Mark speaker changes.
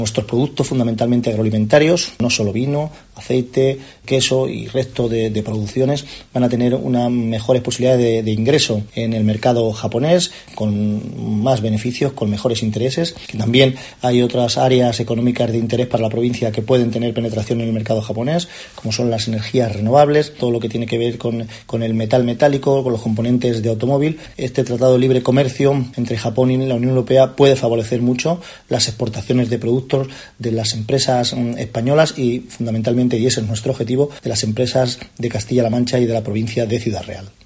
Speaker 1: Nuestros productos fundamentalmente agroalimentarios, no solo vino, aceite, queso y resto de producciones, van a tener unas mejores posibilidades de ingreso en el mercado japonés, con más beneficios, con mejores intereses. Que también hay otras áreas económicas de interés para la provincia que pueden tener penetración en el mercado japonés, como son las energías renovables, todo lo que tiene que ver con el metal metálico, con los componentes de automóvil. Este tratado de libre comercio entre Japón y la Unión Europea puede favorecer mucho las exportaciones de productos de las empresas españolas y fundamentalmente, y ese es nuestro objetivo, de las empresas de Castilla-La Mancha y de la provincia de Ciudad Real.